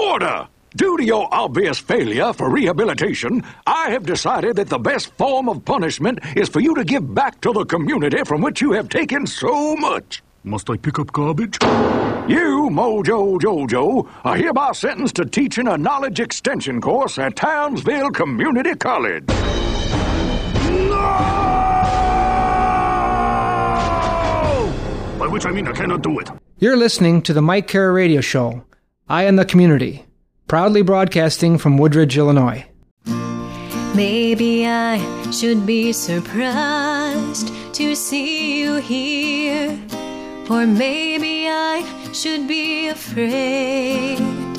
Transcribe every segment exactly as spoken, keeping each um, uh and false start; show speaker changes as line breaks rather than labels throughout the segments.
Order! Due to your obvious failure for rehabilitation, I have decided that the best form of punishment is for you to give back to the community from which you have taken so much.
Must I pick up garbage?
You, Mojo Jojo, are hereby sentenced to teaching a knowledge extension course at Townsville Community College. No!
By which I mean I cannot do it.
You're listening to the Mike Care Radio Show, I Am the Community, proudly broadcasting from Woodridge, Illinois.
Maybe I should be surprised to see you here, or maybe I should be afraid.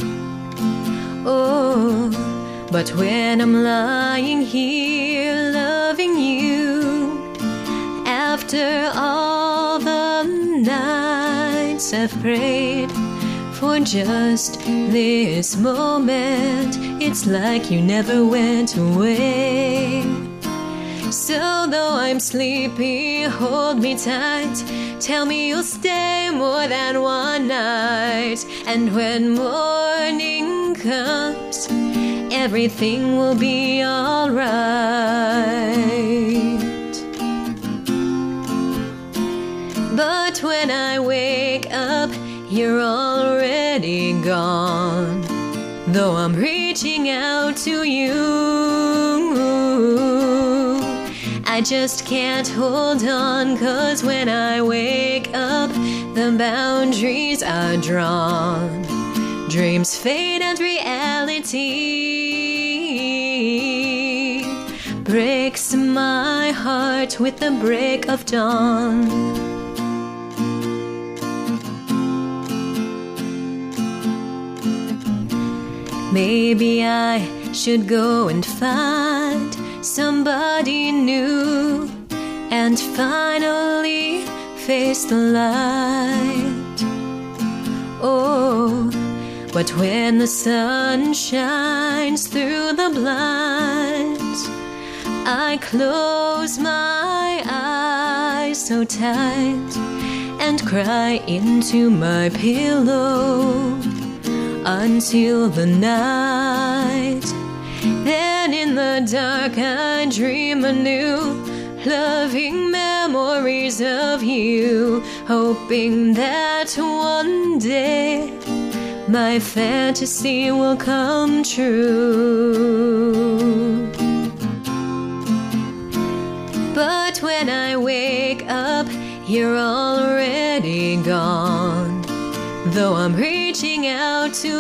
Oh, but when I'm lying here loving you, after all the nights I've prayed for just this moment, it's like you never went away. So though I'm sleepy, hold me tight, tell me you'll stay more than one night. And when morning comes, everything will be alright. But when I wake up, you're already gone, though I'm reaching out to you. I just can't hold on, 'cause when I wake up, the boundaries are drawn. Dreams fade and reality breaks my heart with the break of dawn. Maybe I should go and find somebody new and finally face the light. Oh, but when the sun shines through the blinds, I close my eyes so tight and cry into my pillow until the night. Then in the dark I dream anew, loving memories of you, hoping that one day my fantasy will come true. But when I wake up, you're already gone, though I'm reaching out to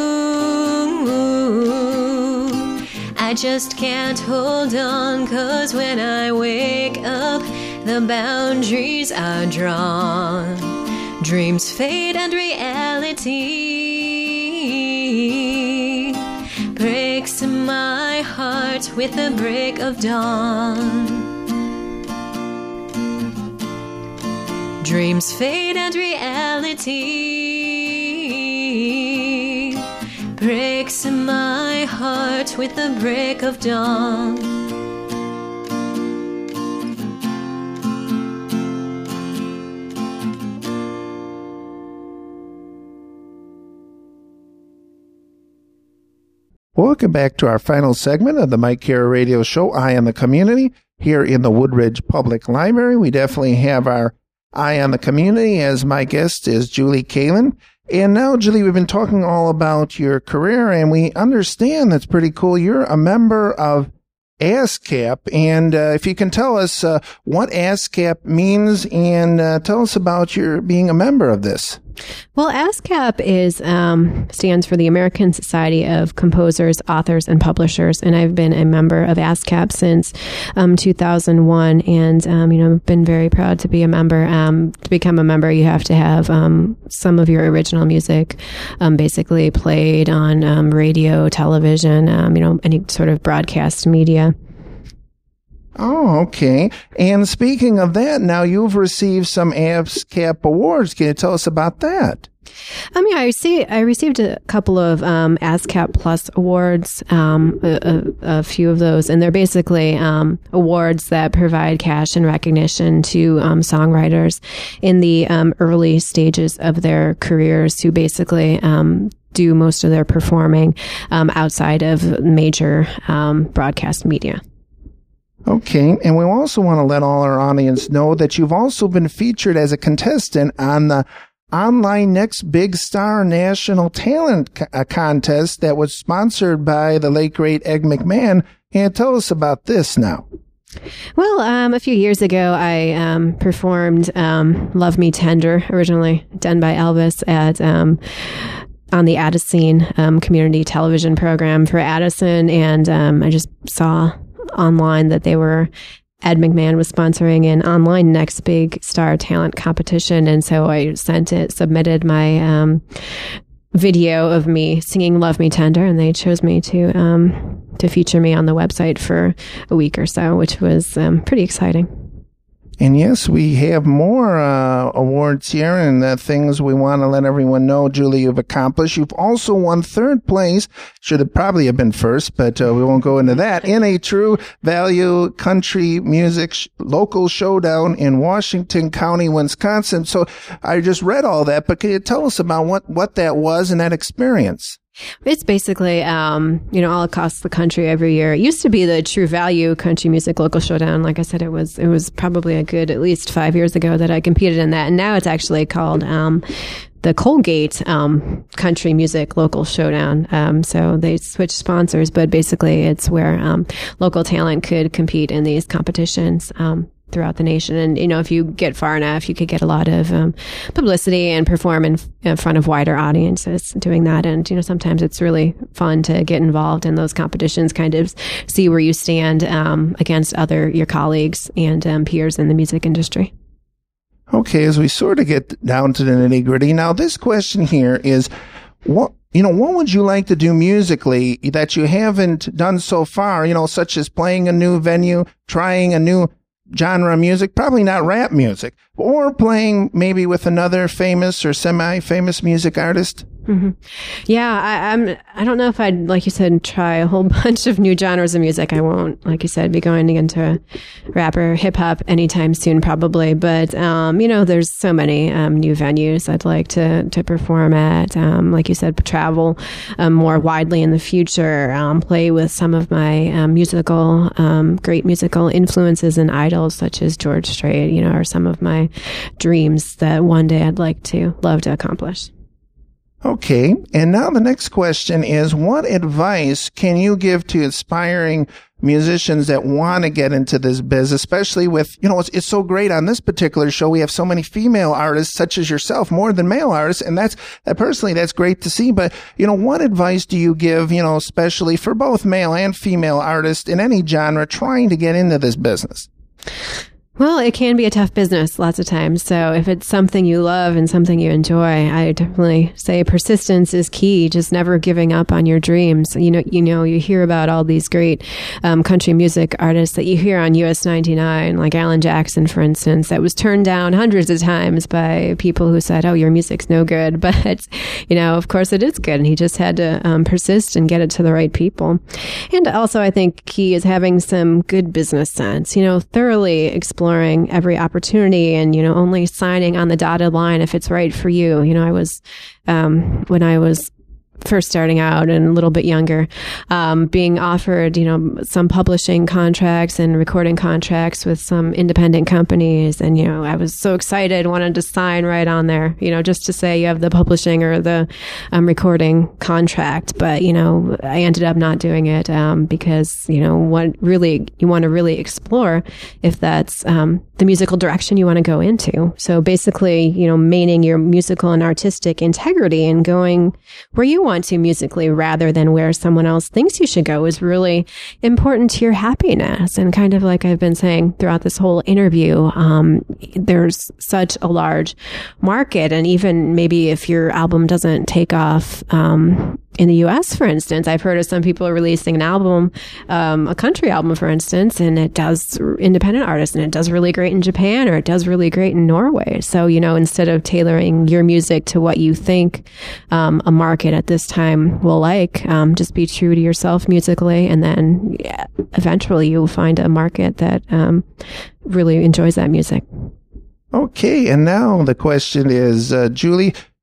you. I just can't hold on, 'cause when I wake up, the boundaries are drawn. Dreams fade and reality breaks my heart with the break of dawn. Dreams fade and reality breaks my heart with the break of dawn.
Welcome back to our final segment of the Mike Care Radio Show, I Am the Community, here in the Woodridge Public Library. We definitely have our I Am the Community, as my guest is Julie Kalin. And now, Julie, we've been talking all about your career, and we understand that's pretty cool. You're a member of ASCAP, and uh, if you can tell us uh, what ASCAP means, and uh, tell us about your being a member of this.
Well, ASCAP is um, stands for the American Society of Composers, Authors, and Publishers, and I've been a member of ASCAP since um, two thousand one, and um, you know, I've been very proud to be a member. Um, to become a member, you have to have um, some of your original music um, basically played on um, radio, television, um, you know, any sort of broadcast media.
Oh, okay. And speaking of that, now you've received some ASCAP awards. Can you tell us about that?
Um, yeah, I see. I received a couple of um, ASCAP Plus awards, um, a, a, a few of those, and they're basically um, awards that provide cash and recognition to um, songwriters in the um, early stages of their careers who basically um, do most of their performing um, outside of major um, broadcast media.
Okay, and we also want to let all our audience know that you've also been featured as a contestant on the online Next Big Star National Talent co- uh, Contest that was sponsored by the late, great Ed McMahon. And tell us about this now.
Well, um, a few years ago, I um, performed um, Love Me Tender, originally done by Elvis, at um, on the Addison um, community television program for Addison. And um, I just saw online that they were, Ed McMahon was sponsoring an online Next Big Star Talent competition. And so I sent it, submitted my um, video of me singing Love Me Tender, and they chose me to um, to feature me on the website for a week or so, which was um, pretty exciting.
And yes, we have more uh, awards here and uh, things we want to let everyone know, Julie, you've accomplished. You've also won third place. Should have probably have been first, but uh, we won't go into that. In a True Value Country Music sh- Local Showdown in Washington County, Wisconsin. So I just read all that, but can you tell us about what, what that was and that experience?
It's basically, um, you know, all across the country every year. It used to be the True Value Country Music Local Showdown. Like I said, it was it was probably a good at least five years ago that I competed in that, and now it's actually called um, the Colgate um, Country Music Local Showdown. Um, so they switched sponsors, but basically it's where um, local talent could compete in these competitions Um, throughout the nation. And, you know, if you get far enough, you could get a lot of um, publicity and perform in, in front of wider audiences doing that. And, you know, sometimes it's really fun to get involved in those competitions, kind of see where you stand um, against other, your colleagues and um, peers in the music industry.
Okay, as we sort of get down to the nitty gritty, now this question here is, what, you know, what would you like to do musically that you haven't done so far, you know, such as playing a new venue, trying a new genre of music, probably not rap music, or playing maybe with another famous or semi-famous music artist?
Mm-hmm. Yeah, I, I'm. I don't know if I'd, like you said, try a whole bunch of new genres of music. I won't, like you said, be going into rap or hip hop anytime soon, probably. But um, you know, there's so many um, new venues I'd like to to perform at. Um, like you said, travel um, more widely in the future. Um, play with some of my um, musical, um, great musical influences and idols, such as George Strait. You know, are some of my dreams that one day I'd like to love to accomplish.
Okay, and now the next question is, what advice can you give to aspiring musicians that want to get into this biz, especially with, you know, it's, it's so great on this particular show. We have so many female artists such as yourself, more than male artists, and that's, uh, personally, that's great to see. But, you know, what advice do you give, you know, especially for both male and female artists in any genre trying to get into this business?
Well, it can be a tough business lots of times. So if it's something you love and something you enjoy, I definitely say persistence is key. Just never giving up on your dreams. You know, you know, you hear about all these great um, country music artists that you hear on U S ninety-nine, like Alan Jackson, for instance, that was turned down hundreds of times by people who said, "Oh, your music's no good." But, you know, of course it is good. And he just had to um, persist and get it to the right people. And also, I think key is having some good business sense, you know, thoroughly exploring every opportunity and, you know, only signing on the dotted line if it's right for you. You know, I was, um, when I was first starting out and a little bit younger, um, being offered, you know, some publishing contracts and recording contracts with some independent companies. And, you know, I was so excited, wanted to sign right on there, you know, just to say you have the publishing or the um, recording contract. But, you know, I ended up not doing it um, because, you know, what really, you want to really explore if that's um, the musical direction you want to go into. So basically, you know, maintaining your musical and artistic integrity and going where you want to musically rather than where someone else thinks you should go is really important to your happiness. And kind of like I've been saying throughout this whole interview, um, there's such a large market. And even maybe if your album doesn't take off, um, in the U S, for instance, I've heard of some people releasing an album, um, a country album, for instance, and it does independent artists and it does really great in Japan or it does really great in Norway. So, you know, instead of tailoring your music to what you think um, a market at this time will like, um, just be true to yourself musically. And then yeah, eventually you'll find a market that um, really enjoys that music.
Okay, and now the question is, uh, Julie,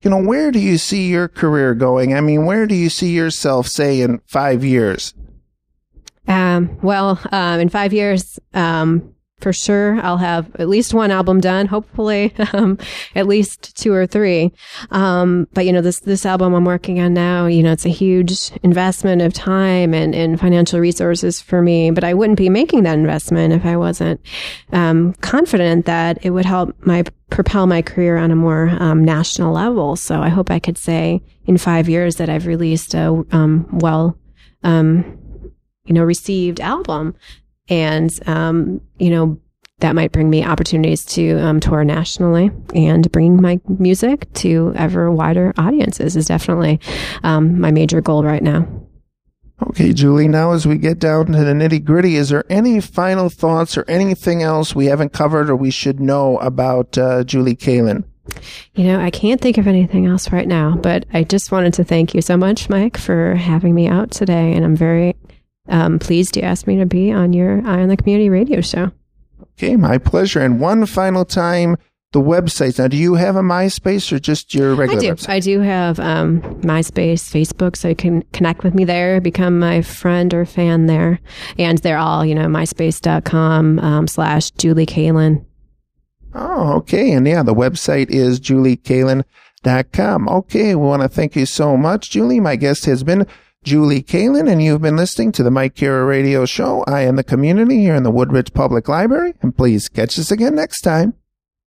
you know, where do you see your career going? I mean, where do you see yourself, say, in five years?
Um, well, um, in five years, um, for sure, I'll have at least one album done. Hopefully, um, at least two or three. Um, but you know, this this album I'm working on now, you know, it's a huge investment of time and, and financial resources for me. But I wouldn't be making that investment if I wasn't um, confident that it would help my propel my career on a more um, national level. So I hope I could say in five years that I've released a um, well, um, you know, received album. And, um, you know, that might bring me opportunities to um, tour nationally, and bring my music to ever wider audiences is definitely um, my major goal right now.
Okay, Julie, now as we get down to the nitty gritty, is there any final thoughts or anything else we haven't covered or we should know about uh, Julie Kalin?
You know, I can't think of anything else right now, but I just wanted to thank you so much, Mike, for having me out today. And I'm very Um, pleased you asked me to be on your Eye on the Community radio show.
Okay, my pleasure. And one final time, the websites. Now, do you have a MySpace or just your regular
I do.
website?
I do have um, MySpace, Facebook, so you can connect with me there, become my friend or fan there. And they're all, you know, myspace.com um, slash Julie Kalin.
Oh, okay. And yeah, the website is julie kalin dot com. Okay, we want to thank you so much, Julie. My guest has been Julie Kalin, and you've been listening to the Mike Kara Radio Show. I am the community here in the Woodridge Public Library, and please catch us again next time.